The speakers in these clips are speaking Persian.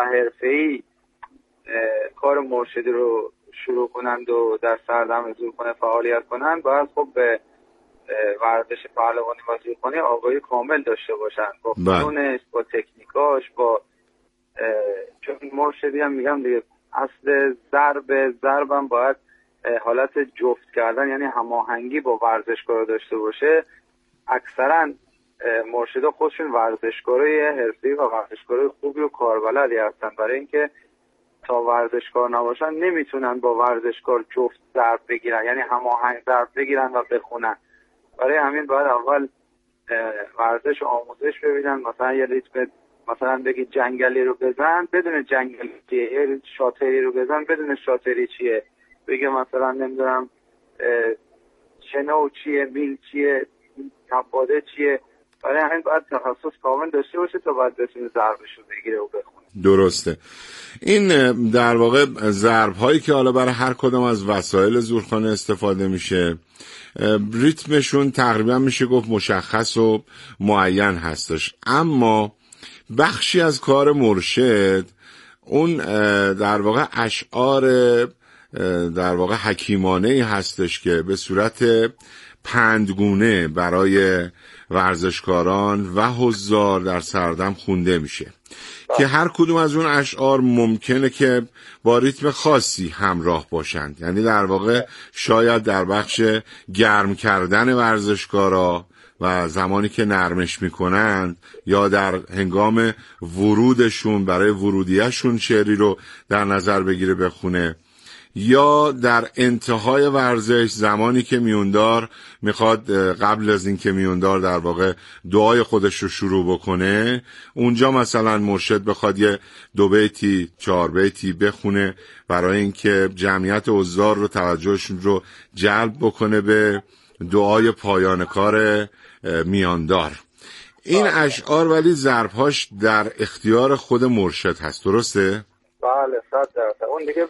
حرفه‌ای کار مرشدی رو شروع کنند و در سردم زورخانه فعالیت کنند، باید خب به ورزش پهلوانی و زورخانه آگاهی کامل داشته باشند، با فنونش، با تکنیکاش، با چون مرشدی هم میگم دیگه اصل ضربم باید حالت جفت کردن، یعنی هماهنگی با ورزشکار داشته باشه. اکثرا مرشدا خودشون ورزشکارای حرفه‌ای و ورزشکارای خوبی و کاربلدی هستن، برای اینکه تا ورزشکار نباشن نمیتونن با ورزشکار جفت ضرب بگیرن، یعنی هماهنگ ضرب بگیرن و بخونن. برای همین باید اول ورزش و آموزش ببینن. مثلا یه ریتم مثلا بگی جنگلی رو بزن بدون جنگلی چیه، یه شاتری رو بزن بدون شاتری چیه، بگه مثلا نمیدونم شنو چیه، میل چیه، تباده چیه. برای همین باید تخصص کامل داشته باشه تا باید بتونه ضربش رو بگیره و بخونه. درسته. این در واقع ضرب هایی که حالا برای هر کدام از وسایل زورخانه استفاده میشه، ریتمشون تقریبا میشه گفت مشخص و معین هستش، اما بخشی از کار مرشد اون در واقع اشعار در واقع حکیمانه‌ای هستش که به صورت پندگونه برای ورزشکاران و حضار در سردم خونده میشه که هر کدوم از اون اشعار ممکنه که با ریتم خاصی همراه باشند. یعنی در واقع شاید در بخش گرم کردن ورزشکارا و زمانی که نرمش میکنند یا در هنگام ورودشون برای ورودیشون شعری رو در نظر بگیره بخونه، یا در انتهای ورزش زمانی که میوندار میخواد قبل از این که میوندار در واقع دعای خودش رو شروع بکنه، اونجا مثلا مرشد بخواد یه 2 بیتی 4 بیتی بخونه برای اینکه جمعیت حضار رو توجهشون رو جلب بکنه به دعای پایان کار میاندار. این اشعار ولی ضربهاش در اختیار خود مرشد هست، درسته؟ بله 100%. اون دیگه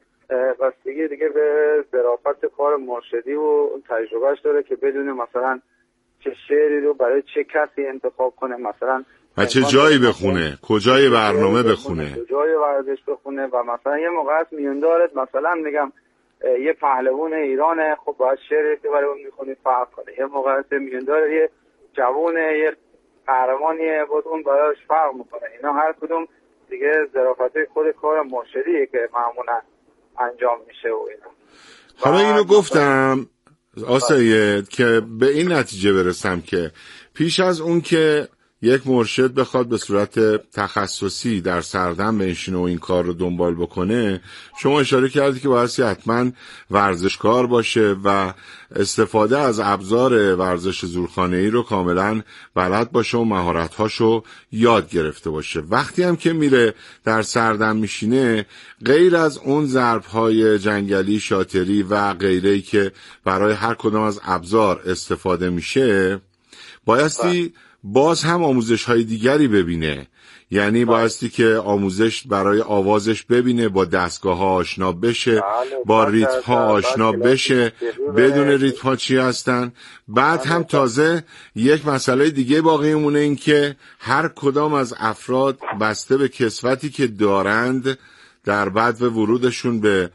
بستگی دیگه به ظرافت کار مرشدی و تجربهش داره که بدونه مثلا چه شعری رو برای چه کسی انتخاب کنه، مثلا و چه جایی بخونه، کجای برنامه بخونه، کجای ورزش بخونه. و مثلا یه موقع هست میوندارت مثلا میگم یه پهلوان ایرانه، خب باید شعری که برای اون میخونی فرق کنه. یه موقع هست میوندار یه جوونه، یه قهرمانیه، بود اون براش فرق میکنه. اینا هر کدوم دیگه ظرافت خود کار مرشدیه که معمولا انجام میشه و اینا. حالا اینو گفتم آسایید که به این نتیجه برسم که پیش از اون که یک مرشد بخواد به صورت تخصصی در سردم بنشینه و این کار رو دنبال بکنه، شما اشاره کردی که باید حتما ورزشکار باشه و استفاده از ابزار ورزش زورخانه‌ای رو کاملا بلد باشه و مهارت‌هاشو یاد گرفته باشه. وقتی هم که میره در سردم میشینه، غیر از اون ضرب‌های جنگلی، شاتری و غیره‌ای که برای هر کدام از ابزار استفاده میشه، بایستی باز هم آموزش های دیگری ببینه. یعنی بایستی که آموزش برای آوازش ببینه، با دستگاه ها آشنا بشه، با ریتم ها آشنا بشه، بدون ریتم ها چی هستن. بعد هم تازه یک مسئله دیگه باقی مونه، این که هر کدام از افراد بسته به کسوتی که دارند در بعد و ورودشون به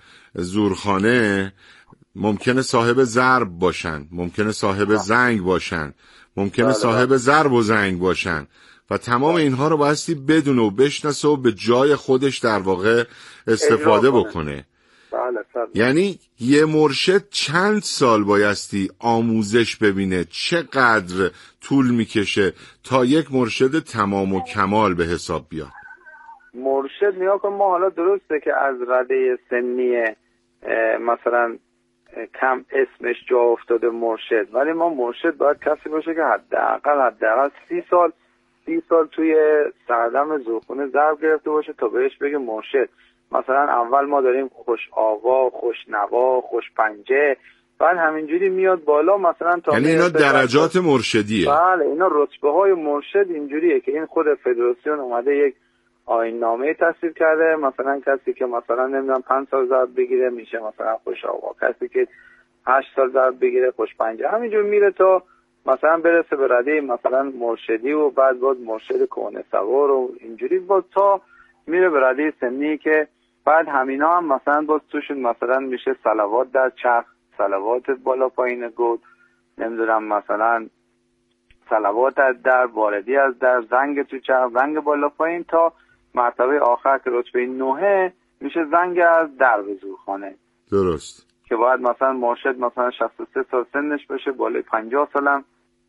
زورخانه ممکنه صاحب ضرب باشن، ممکنه صاحب زنگ باشن، ممکنه صاحب ضرب و زنگ باشن و تمام اینها رو بایستی بدونه و بشناسه و به جای خودش در واقع استفاده بکنه. یعنی یه مرشد چند سال بایستی آموزش ببینه، چقدر طول میکشه تا یک مرشد تمام و کمال به حساب بیاد؟ مرشد نیا کن، ما حالا درسته که از رده سنی مثلا کم اسمش جا افتاده مرشد، ولی ما مرشد باید کسی باشه که حداقل 30 سال توی سردم زورخانه ضرب گرفته باشه تا بهش بگه مرشد. مثلا اول ما داریم خوش آوا، خوش نوا، خوش پنجه، بعد همینجوری میاد بالا مثلا تا یعنی اینا درجات مرشدیه. بله اینا رتبه های مرشد اینجوریه که این خود فدراسیون اومده یک آیین‌نامه تصویب کرده. مثلا کسی که مثلا نمیدونم 5 سال ضرب بگیره میشه مثلا خوش آوا، کسی که 8 سال ضرب بگیره خوش پنجه، همینجور میره تا مثلا برسه به رده مثلا مرشدی و بعد مرشد کهنه سوار و اینجوری تا میره به رده سنی که بعد همینا هم مثلا باز توشون مثلا میشه صلوات در چرخ، صلوات بالا پایین گود، نمیدونم مثلا صلوات از در، واردی از در، زنگ تو چرخ، زنگ بالا پایین، تا مرتبه آخر که رتبه 9 میشه زنگ از در به زورخانه. درست. که باید مثلا مرشد مثلا 63 سال سنش باشه، بالای 50 سالم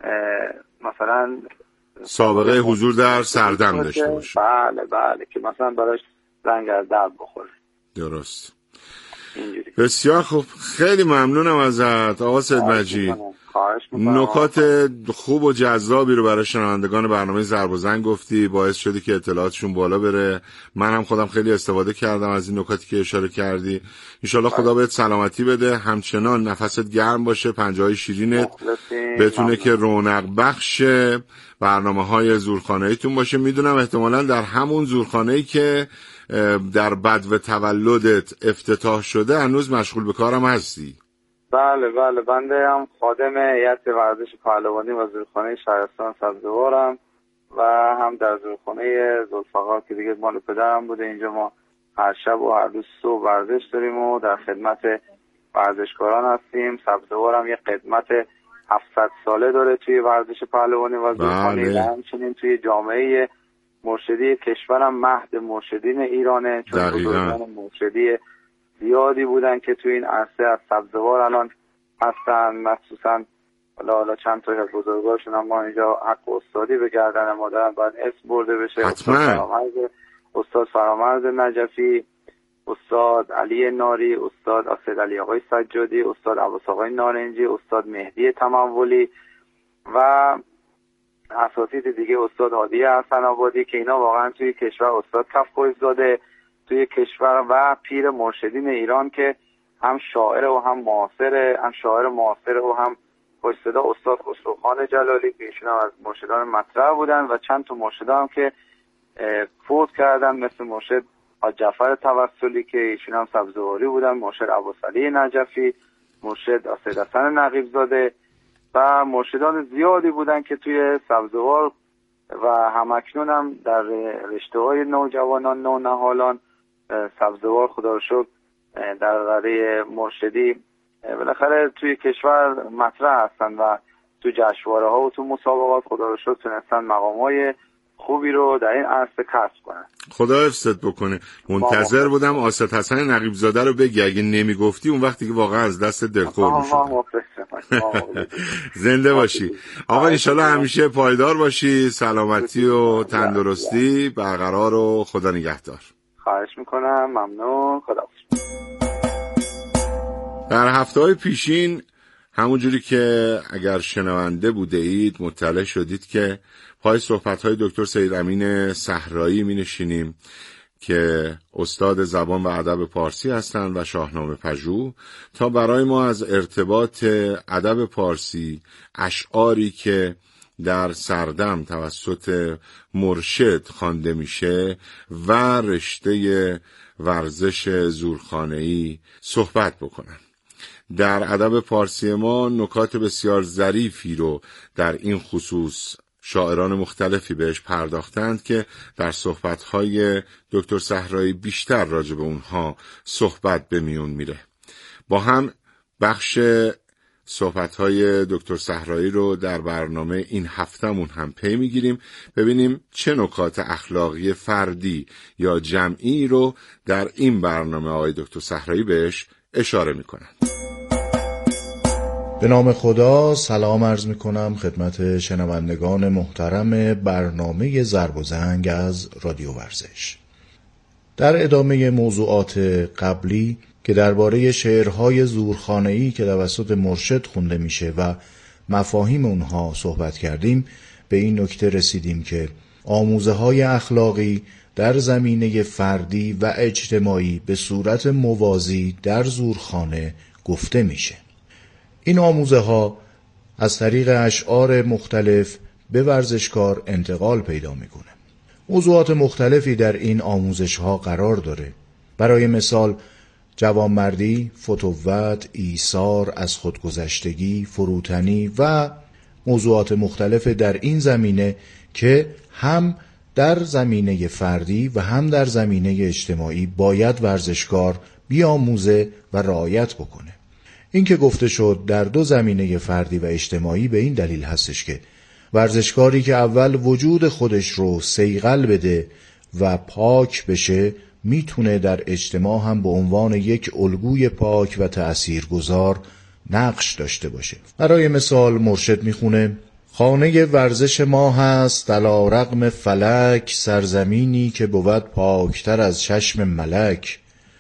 مثلا سابقه حضور در سردم داشته باشه. بله که مثلا براش زنگ از در بخوره. درست. اینجوری. بسیار خوب، خیلی ممنونم ازت آقا سید مجید. نکات خوب و جذابی رو برای شنوندگان برنامه ضرب و زنگ گفتی، باعث شدی که اطلاعاتشون بالا بره. من هم خودم خیلی استفاده کردم از این نکاتی که اشاره کردی. انشالله خدا بهت سلامتی بده، همچنان نفست گرم باشه، پنجه‌های شیرینت بتونه که رونق بخش برنامه‌های زورخانه‌ایتون باشه. میدونم احتمالاً در همون زورخانه‌ای که در بدو تولدت افتتاح شده هنوز مشغول به کارم هستی. بله بنده هم خادم هیئت ورزش پهلوانی و زورخانه شهرستان سبزوارم و هم در زورخانه ذوالفقار که دیگه مال پدرم بوده. اینجا ما هر شب و هر روز صبح ورزش داریم و در خدمت ورزشکاران هستیم. سبزوارم یه خدمت 700 ساله داره توی ورزش پهلوانی و زورخانه و همچنین توی جامعه مرشدی کشورم مهد مرشدین ایرانه، چون بزرگان مرشدی زیادی بودن که توی این عرصه از سبزوار الان هستن. مخصوصا حالا چند تا از بزرگاشون هم ما اینجا حق استادی به گردن ما دارن، باید اسم برده بشه. استاد فرامرز نجفی، استاد علی ناری، استاد اسد علی آقای سجادی، استاد عباس آقای نارنجی، استاد مهدی تمولی و اساتید دیگه، استاد هادی حسن آبادی که اینا واقعا توی کشور، استاد کفخوی زاده توی کشور و پیر مرشدین ایران که هم شاعر و هم معاصر، هم شاعر معاصر و هم خوش صدا، استاد خسروخان جلالی که ایشون از مرشدان مطرح بودن و چند تا مرشدان که فوت کردن مثل مرشد حاج جعفر توسلی که ایشون هم سبزواری بودن، مرشد عباس علی نجفی، مرشد اسد حسن نقیب زاده و مرشدان زیادی بودن که توی سبزوار و همکنون هم در رشته‌های نوجوانان نونهالان سبزوار خدا رو شکر در رده مرشدی بالاخره توی کشور مطرح هستن و تو جشنواره ها و تو مسابقات خدا رو شکر تونستن مقامای خوبی رو در این عرصه کسب کنن. خدا حفظت بکنه. منتظر بودم اسد حسن نقیب زاده رو بگی، اگه نمیگفتی اون وقتی که واقعا از دست دلخور میشد. زنده باشی آقا، انشالله همیشه پایدار باشی، سلامتی و تندرستی برقرار و خدا نگهدار. خواهش میکنم، ممنون، خدا. در هفته‌های پیشین همونجوری که اگر شنونده بوده اید مطلع شدید که پای صحبت‌های دکتر سید امین صحرایی می نشینیم که استاد زبان و ادب پارسی هستند و شاهنامه پژوه، تا برای ما از ارتباط ادب پارسی، اشعاری که در سردم توسط مرشد خوانده میشه و رشته ورزش زورخانه‌ای صحبت بکنن. در ادب پارسی ما نکات بسیار ظریفی رو در این خصوص شاعران مختلفی بهش پرداختند که در صحبت‌های دکتر صحرایی بیشتر راجع به اونها صحبت به میون میره. با هم بخش صحبت‌های دکتر صحرایی رو در برنامه این هفته‌مون هم پی میگیریم، ببینیم چه نکات اخلاقی فردی یا جمعی رو در این برنامه آقای دکتر صحرایی بهش اشاره میکنند. به نام خدا سلام عرض میکنم خدمت شنوندگان محترم برنامه ضرب و زنگ از رادیو ورزش. در ادامه موضوعات قبلی که درباره شعرهای زورخانه‌ای که توسط مرشد خونده میشه و مفاهیم اونها صحبت کردیم، به این نکته رسیدیم که آموزه‌های اخلاقی در زمینه فردی و اجتماعی به صورت موازی در زورخانه گفته میشه. این آموزه‌ها از طریق اشعار مختلف به ورزشکار انتقال پیدا میکنه. موضوعات مختلفی در این آموزش‌ها قرار داره. برای مثال جوانمردی، فتوت، ایثار، از خودگذشتگی، فروتنی و موضوعات مختلف در این زمینه که هم در زمینه فردی و هم در زمینه اجتماعی باید ورزشکار بیاموزه و رعایت بکنه. این که گفته شد در دو زمینه فردی و اجتماعی به این دلیل هستش که ورزشکاری که اول وجود خودش رو صیقل بده و پاک بشه میتونه در اجتماع هم به عنوان یک الگوی پاک و تأثیرگذار نقش داشته باشه. برای مثال مرشد میخونه: خانه ورزش ما هست علی رغم فلک، سرزمینی که بود پاکتر از چشم ملک.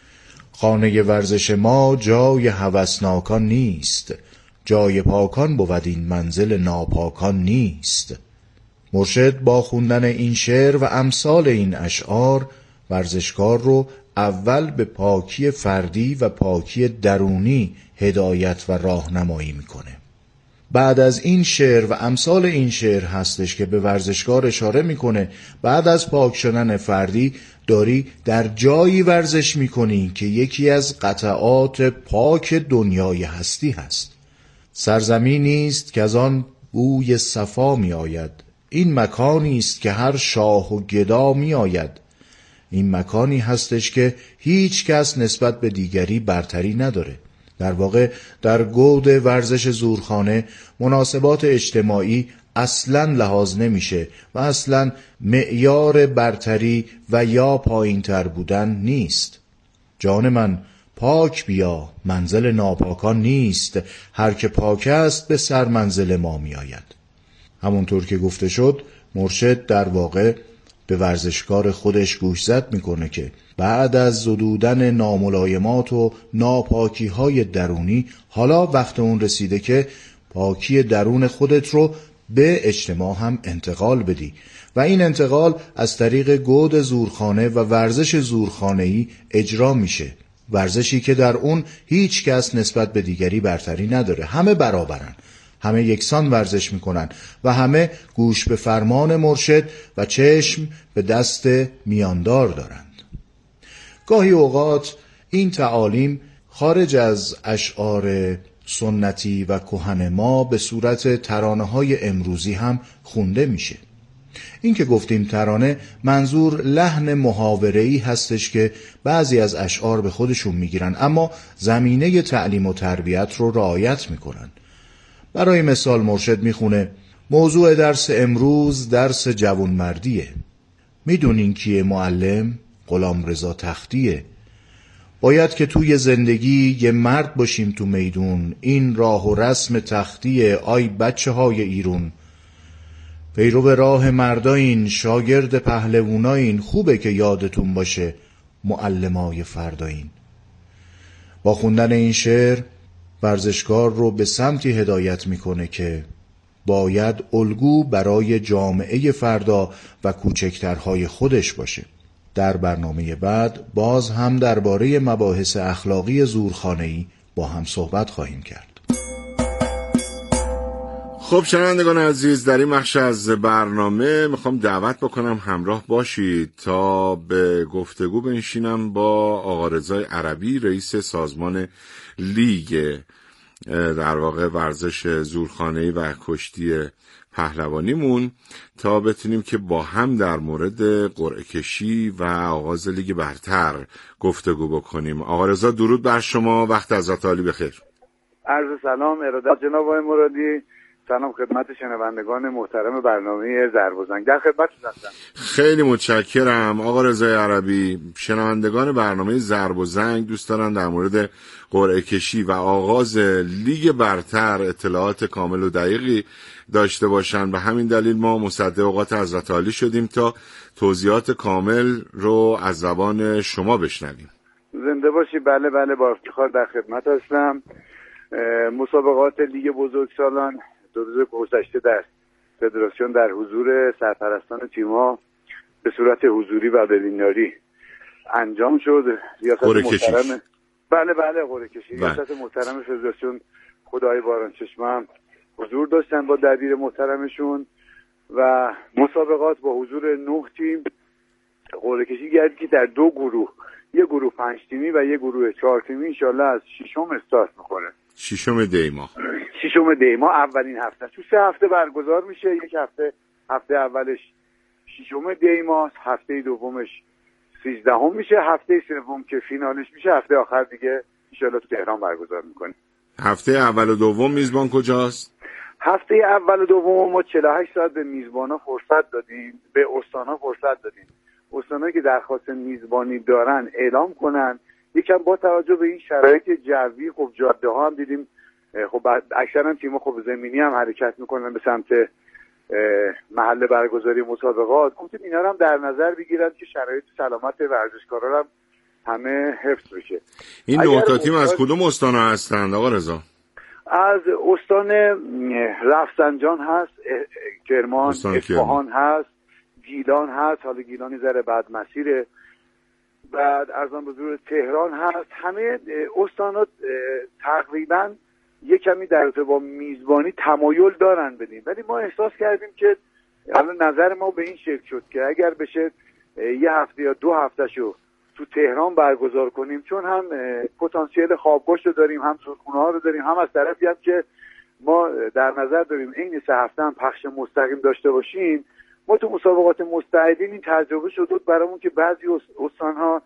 خانه ورزش ما جای هوسناکان نیست، جای پاکان بود این منزل ناپاکان نیست. مرشد با خوندن این شعر و امثال این اشعار ورزشکار رو اول به پاکی فردی و پاکی درونی هدایت و راهنمایی میکنه. بعد از این شعر و امثال این شعر هستش که به ورزشکار اشاره میکنه بعد از پاک شدن فردی داری در جایی ورزش میکنی که یکی از قطعات پاک دنیای هستی هست. سرزمینی است که از آن بوی صفا می آید، این مکانی است که هر شاه و گدا می آید. این مکانی هستش که هیچ کس نسبت به دیگری برتری نداره. در واقع در گود ورزش زورخانه مناسبات اجتماعی اصلاً لحاظ نمیشه و اصلاً معیار برتری و یا پایین تر بودن نیست. جان من پاک بیا، منزل ناپاکان نیست، هر که پاک است به سر منزل ما می آید. همونطور که گفته شد مرشد در واقع به ورزشکار خودش گوشزد میکنه که بعد از زدودن ناملایمات و ناپاکی های درونی حالا وقت اون رسیده که پاکی درون خودت رو به اجتماع هم انتقال بدی و این انتقال از طریق گود زورخانه و ورزش زورخانه‌ای اجرا میشه. ورزشی که در اون هیچ کس نسبت به دیگری برتری نداره، همه برابرن، همه یکسان ورزش میکنن و همه گوش به فرمان مرشد و چشم به دست میاندار دارند. گاهی اوقات این تعالیم خارج از اشعار سنتی و کهن ما به صورت ترانه‌های امروزی هم خونده میشه. این که گفتیم ترانه، منظور لحن محاوره‌ای هستش که بعضی از اشعار به خودشون میگیرن اما زمینه تعلیم و تربیت رو رعایت میکنن. برای مثال مرشد میخونه: موضوع درس امروز درس جوانمردیه. میدونین کیه معلم؟ غلامرضا تختیه. باید که توی زندگی یه مرد باشیم تو میدون، این راه و رسم تختیه آی بچه های ایرون. پیرو راه مرداین، شاگرد پهلووناین، خوبه که یادتون باشه معلمای فرداین. با خوندن این شعر ورزشکار رو به سمتی هدایت میکنه که باید الگو برای جامعه فردا و کوچکترهای خودش باشه. در برنامه بعد باز هم درباره مباحث اخلاقی زورخانه‌ای با هم صحبت خواهیم کرد. خب شنوندگان عزیز، در این بخش از برنامه میخوام دعوت بکنم همراه باشید تا به گفتگو بنشینم با آقا رضای عربی، رئیس سازمان لیگ در واقع ورزش زورخانه‌ای و کشتی پهلوانیمون تا بتونیم که با هم در مورد قرعه کشی و آغاز لیگ برتر گفتگو بکنیم. آقا رضا درود بر شما، وقت حضرت عالی بخیر. عرض سلام ارادت جناب آقای مرادی. سلام خدمت شنوندگان محترم برنامه ضرب و زنگ، در خدمتتون هستم. خیلی متشکرم آقا رضای عربی. شنوندگان برنامه ضرب و زنگ دوست دارن در مورد قرعه کشی و آغاز لیگ برتر اطلاعات کامل و دقیقی داشته باشن. به همین دلیل ما مصدق اوقات حضرت عالی شدیم تا توضیحات کامل رو از زبان شما بشنویم. زنده باشی. بله با افتخار در خدمت هستم. مسابقات لیگ بزرگسالان دو روز گذشته در فدراسیون در حضور سرپرستان تیم‌ها به صورت حضوری و وبیناری انجام شد. ریاست محترم بله قرعه کشی ریاست محترم فدراسیون خدای باران چشمم حضور داشتن با دبیر محترمشون و مسابقات با حضور 9 تیم قرعه کشی گردید که در 2 گروه، یه گروه 5 تیمی و یه گروه 4 تیمی انشالله از 6 استارت میکنه. 6 دی ماه اولین هفته تو 3 هفته برگزار میشه. یک هفته اولش 6 دی ماه، هفته دومش 13 میشه، هفته سوم که فینالش میشه هفته آخر دیگه ان شاءالله تو تهران برگزار میکنیم. هفته اول و دوم میزبان کجاست؟ هفته اول و دوم ما 48 ساعت به میزبانا فرصت دادیم، به استان‌ها فرصت دادیم. استان‌هایی که درخواست میزبانی دارن اعلام کنن. یکم با توجه به این شرایط جوی، خب جاده‌ها هم دیدیم، خب اکثرا تیم‌ها خب زمینی هم حرکت میکنن به سمت محل برگزاری مسابقات. گفتیم اینا رو هم در نظر بگیرن که شرایط سلامت ورزشکارا هم همه حفظ بشه. این 9 تا تیم از کدوم استان‌ها هستند آقا رضا؟ از استان رفسنجان هست، کرمان، اصفهان هست، گیلان هست، حالا گیلانی ذره بعد مسیره، بعد ارزان به حضور تهران هست. همه استان‌ها تقریبا یک کمی در رابطه با میزبانی تمایل دارن بدیم، ولی ما احساس کردیم که الان نظر ما به این شکل شد که اگر بشه یه هفته یا 2 هفتهشو تو تهران برگزار کنیم، چون هم پتانسیل خوابگاهش رو داریم، هم زورخونه‌ها رو داریم، هم از طرفی هم که ما در نظر داریم این 3 هفته هم پخش مستقیم داشته باشیم. ما تو مسابقات مستعدین این تجربه شد برامون که بعضی استان‌ها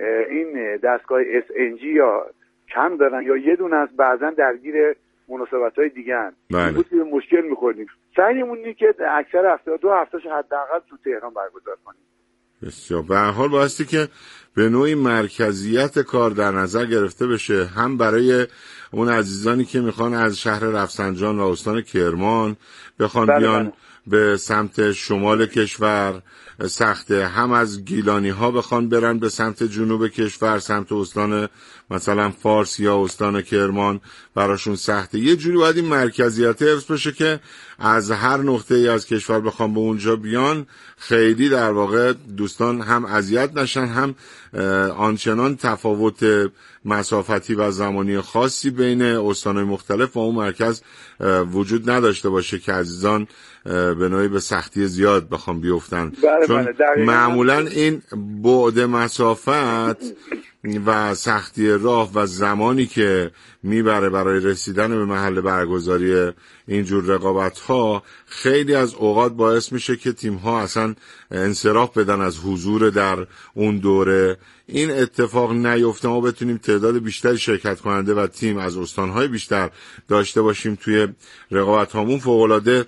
این دستگاه SNG یا کم دارن یا یه دونه از بعضن درگیر مناسبت‌های دیگه ان. بله. به مشکل می‌خوردیم. سعیمون اینه که اکثر هفته 2 هفتهش حداقل تو تهران برگزار کنیم. بسیار. به هر حال بایستی که به نوعی مرکزیت کار در نظر گرفته بشه، هم برای اون عزیزانی که میخوان از شهر رفسنجان و استان کرمان بخوان بیان به سمت شمال کشور سخته، هم از گیلانی ها بخوان برن به سمت جنوب کشور، سمت استان مثلا فارس یا استان کرمان براشون سخته. یه جوری باید این مرکزیت حفظ بشه که از هر نقطه ای از کشور بخوان به اونجا بیان خیلی در واقع دوستان هم اذیت نشن، هم آنچنان تفاوت مسافتی و زمانی خاصی بین استان‌های مختلف و اون مرکز وجود نداشته باشه که عزیزان به نوعی به سختی زیاد بخوام بیفتن. چون معمولا این بعد مسافت و سختی راه و زمانی که میبره برای رسیدن به محل برگزاری اینجور رقابت‌ها خیلی از اوقات باعث میشه که تیم‌ها اصلا انصراف بدن از حضور در اون دوره. این اتفاق نیفته ما بتونیم تعداد بیشتری شرکت کننده و تیم از استان‌های بیشتر داشته باشیم توی رقابت‌هامون فوق‌العاده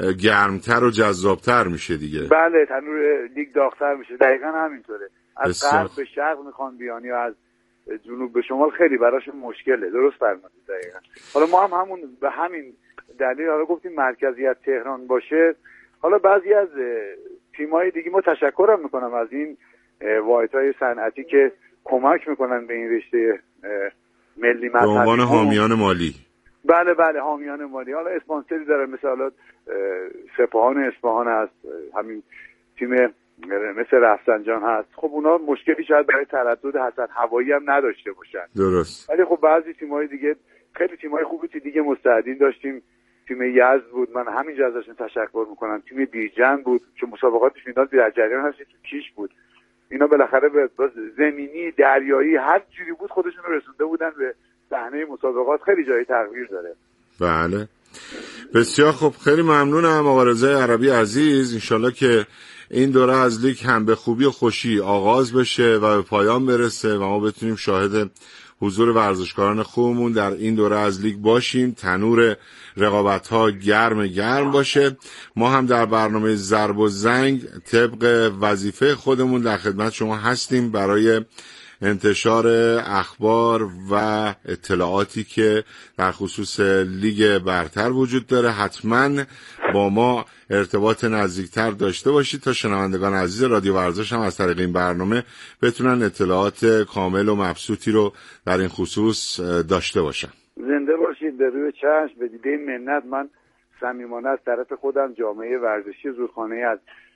گرمتر و جذابتر میشه دیگه. بله، تنور لیگ داغ‌تر میشه. دقیقاً همینطوره. از غرب به شرق میخوان بیان یا از جنوب به شمال خیلی براشون مشکله. درست فرمودید. دقیقاً. حالا ما هم همون به همین دلیل حالا گفتیم مرکزیت تهران باشه. حالا بعضی از تیم‌های دیگه ما تشکرم میکنم از این واحدهای صنعتی که کمک میکنن به این رشته ملی مذهبی به عنوان حامیان مالی. بله بله، حامیان مالی. حالا اسپانسری دارن، مثلا سپاهان اصفهان هست، همین تیم مثل رفسنجان هست. خب اونا مشکلی شاید برای تردد حسن هوایی هم نداشته باشن. درست. ولی خب بعضی تیم‌های دیگه، خیلی تیم‌های خوبی دیگه مستعدین داشتیم. تیم یزد بود، من همینجا ازشون تشکر میکنم. تیم بیرجند بود که مسابقات فینال در جریان هست، تو کیش بود. اینا بالاخره به زمینی، دریایی، هر جوری بود خودشون رو رسونده بودن به صحنه مسابقات. خیلی جای تغییر داره. بله. بسیار خوب، خیلی ممنونم آقا رضای عربی عزیز. انشالله که این دوره از لیگ هم به خوبی و خوشی آغاز بشه و به پایان برسه و ما بتونیم شاهد حضور ورزشکاران خوبمون در این دوره از لیگ باشیم. تنور رقابت‌ها گرم باشه. ما هم در برنامه ضرب و زنگ طبق وظیفه خودمون در خدمت شما هستیم برای انتشار اخبار و اطلاعاتی که در خصوص لیگ برتر وجود داره. حتما با ما ارتباط نزدیکتر داشته باشید تا شنوندگان عزیز رادیو ورزش هم از طریق این برنامه بتونن اطلاعات کامل و مبسوطی رو در این خصوص داشته باشن. زنده باشید. به روی چشم، به دیده منت. من صمیمانه از طرف خودم، جامعه ورزشی زورخانه، از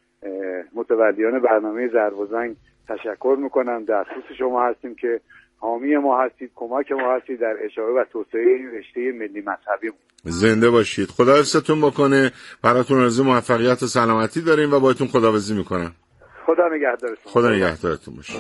متولیان برنامه ضرب و زنگ تشکر میکنم. در خصوص شما هستیم که حامی ما هستید، کمک ما هستید در اشاره و توسعه این رشته ملی مذهبی. زنده باشید. خدا حفظتون بکنه. براتون آرزوی موفقیت و سلامتی داریم و باهاتون خداحافظی میکنم. خدا نگهدارتون. خدا نگهدارتون باشه.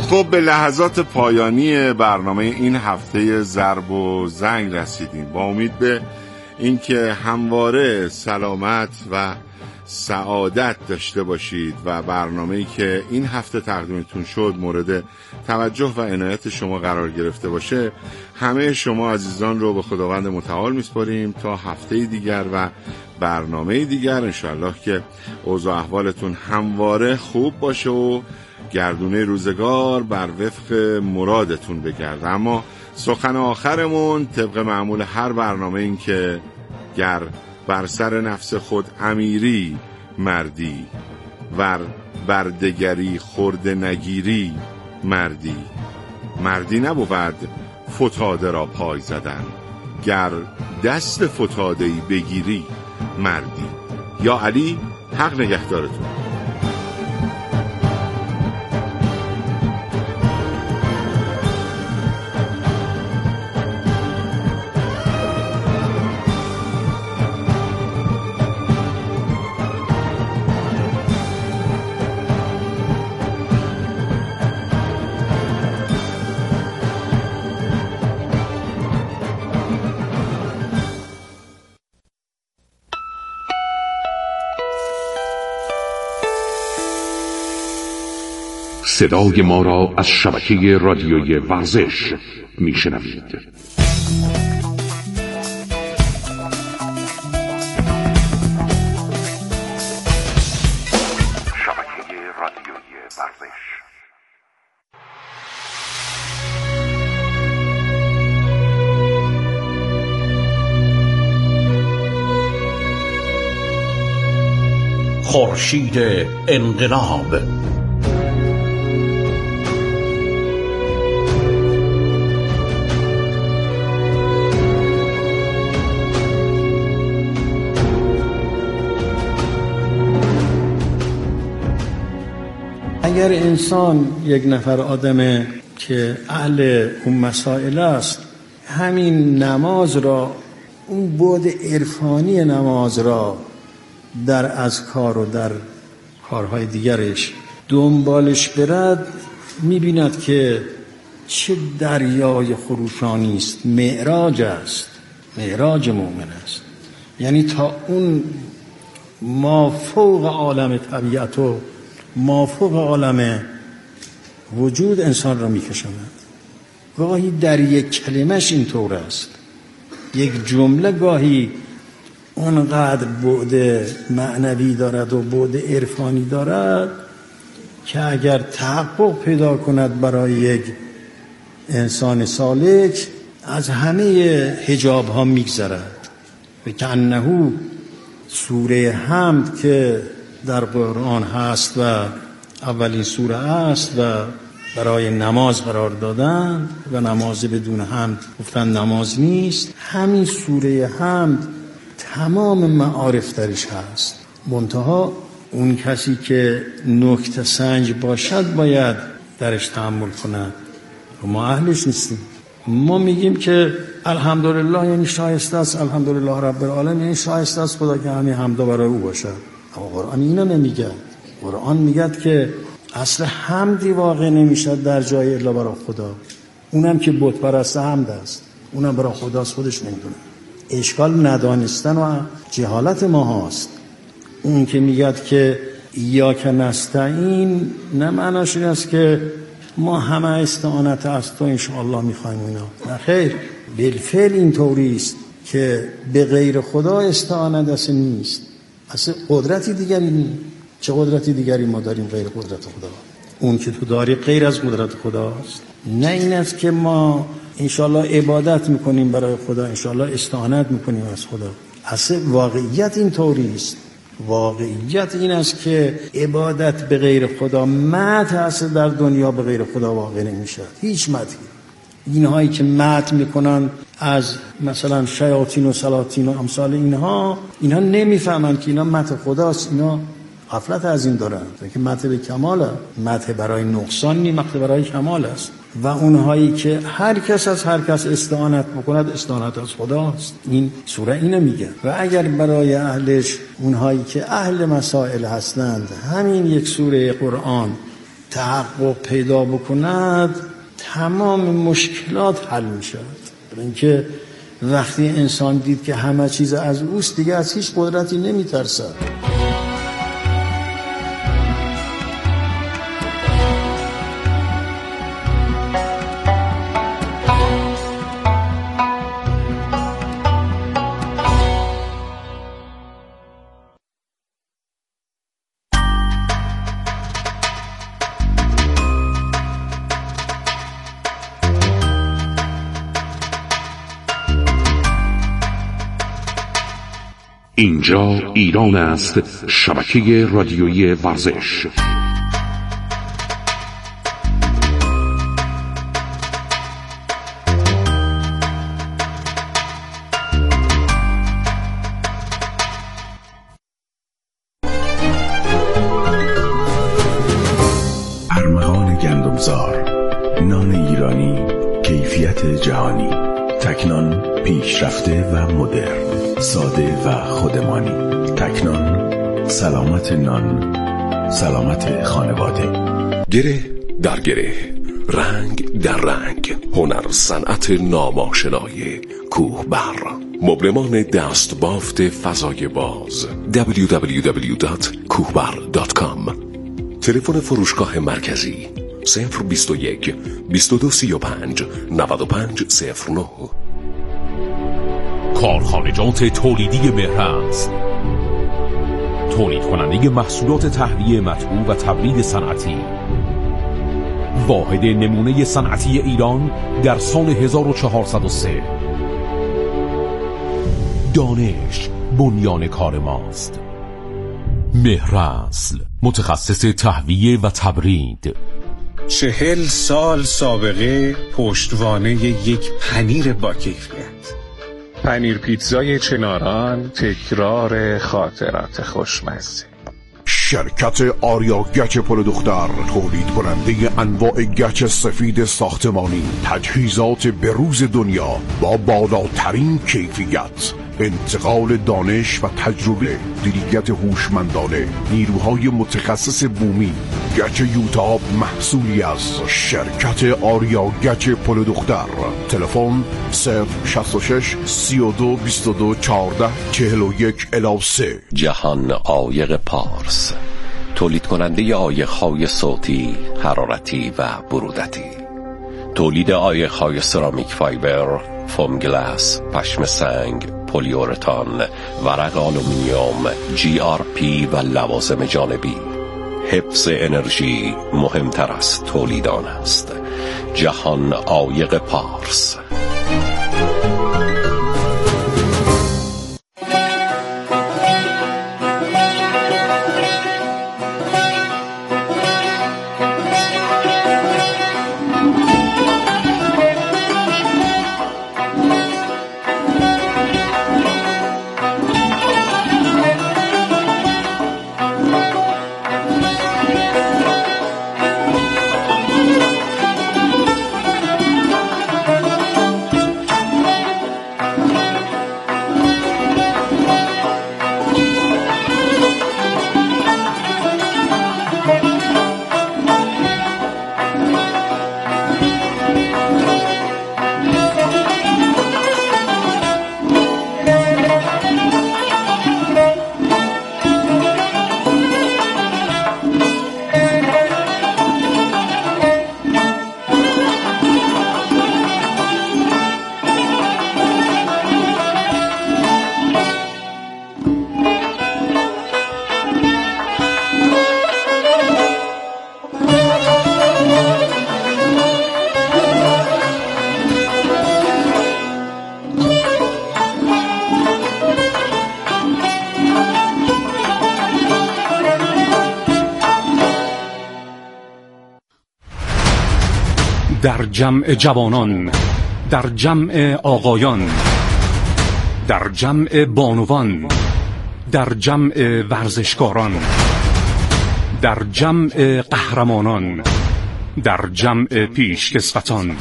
خب به لحظات پایانی برنامه این هفته ضرب و زنگ رسیدیم، با امید به اینکه همواره سلامت و سعادت داشته باشید و برنامه‌ای که این هفته تقدیمتون شد مورد توجه و عنایت شما قرار گرفته باشه. همه شما عزیزان رو به خداوند متعال میسپاریم تا هفته دیگر و برنامه دیگر. انشالله که اوضاع احوالتون همواره خوب باشه و گردونه روزگار بر وفق مرادتون بگرده. اما سخن آخرمون طبق معمول هر برنامه این که گر بر سر نفس خود امیری مردی، ور بر دگری خورده نگیری مردی. مردی نبود فتاده را پای زدن، گر دست فتاده‌ای بگیری مردی. یا علی حق نگهدارتون. صدای ما را از شبکه رادیوی ورزش میشنوید. شبکه رادیوی ورزش. خورشید انقلاب. اگر انسان یک نفر آدمه که اهل اون مسائل است، همین نماز را، اون بعد عرفانی نماز را در اذکار و در کارهای دیگرش دنبالش برد، می‌بیند که چه دریای خروشانی است. معراج است، معراج مؤمن است. یعنی تا اون مافوق عالم طبیعت و مافوق عالم وجود انسان را می‌کشاند. گاهی در یک کلمش اینطور است، یک جمله گاهی اونقدر بعد معنوی دارد و بعد عرفانی دارد که اگر تحقق پیدا کند برای یک انسان سالک، از همه حجاب ها میگذرد. و کأنه سوره حمد که در قرآن هست و اولین سوره است و برای نماز قرار دادن و نماز بدون حمد گفتن نماز نیست، همین سوره حمد تمام معارف درش هست. منتها اون کسی که نکته سنج باشد باید درش تأمل کند و ما اهلش نیستیم. ما میگیم که الحمدلله یعنی شایسته است، الحمدلله رب العالمین یعنی شایسته است خدا که همین حمدا برای او باشد. اما قرآن اینا نمیگه. قرآن میگه که اصل حمدی واقع نمیشد در جای الا برای خدا. اونم که بت پرست حمد است، اونم برای خداست، خودش نمیدونه. اشکال ندانستن و جهالت ما هست. اون که میگه که ایاک نستعین، نه معناش این است که ما همه استعانت از تو انشاءالله میخوایم اینا. نه خیر، بالفعل این طوری است که به غیر خدا استعانت اصلا نیست، اصلا قدرتی دیگری نیست. چه قدرتی دیگری ما داریم غیر قدرت خدا؟ اون که تو داری غیر از قدرت خداست. نه این است که ما انشاءالله عبادت میکنیم برای خدا، انشاءالله استعانت میکنیم از خدا. اصلا واقعیت این طوری است. واقعیت این است که عبادت به غیر خدا، مدح اصلا در دنیا به غیر خدا واقع نمیشه. هیچ مدحی. اینهایی که مدح میکنن از مثلا شیاطین و سلاطین و امثال اینها نمیفهمند که اینا مدح خداست. اینا غفلت از این دارن که مدح به کماله، مدح برای نقصان نی، مدح برای کمال است. و اونهایی که هر کس از هر کس استعانت بکند، استعانت از خداست. این سوره اینو میگه. و اگر برای اهلش، اونهایی که اهل مسائل هستند، همین یک سوره قرآن تحقق پیدا بکند تمام مشکلات حل می شود. برای اینکه وقتی انسان دید که همه چیز از اوست دیگه از هیچ قدرتی نمی ترسد. اینجا ایران است، شبکه رادیویی ورزش. ارمغان گندمزار، نان ایرانی، کیفیت جهانی، تکنان، پیشرفته و مدرن، ساده و خودمانی. تکنان، سلامت نان، سلامت خانواده. گره در گره، رنگ در رنگ، هنر صنعت ناماشنای کوهبر. مبلمان دستبافت فضای باز www.kohbar.com. تلفن فروشگاه مرکزی 021 2235 9509. کارخانجات تولیدی مهرنز، تولید کننده محصولات تهویه مطبوع و تبرید صنعتی، واحد نمونه صنعتی ایران در سال 1403. دانش بنیان کار ماست. مهرنز، متخصص تهویه و تبرید. 40 سال سابقه پشتوانه یک پنیر با کیفیت. پنیر پیتزای چناران، تکرار خاطرات خوشمزه. شرکت آریا گچ پل دختر، تولید کننده انواع گچ سفید ساختمانی، تجهیزات بروز دنیا با بالاترین کیفیت، انتقال دانش و تجربه، دیدیت هوشمندانه، نیروهای متخصص بومی. گچ یوتاب محصولی از شرکت آریا گچ پل دختر. تلفن 066 32 22 14 41 3. جهان عایق پارس، تولید کننده عایق‌های صوتی، حرارتی و برودتی. تولید عایق‌های سرامیک فایبر، فوم گلاس، پشم سنگ، پلیورتان، ورق آلومینیوم، GRP و لوازم جانبی. حفظ انرژی مهمتر از تولید آن است. جهان عایق پارس. در جمع جوانان، در جمع آقایان، در جمع بانوان، در جمع ورزشکاران، در جمع قهرمانان، در جمع پیشکسوتان.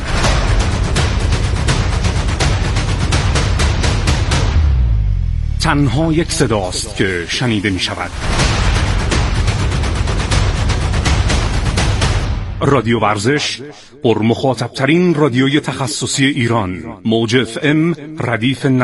تنها یک صداست که شنیده می شود. رادیو ورزش، پر مخاطبترین رادیوی تخصصی ایران. موج FM ردیف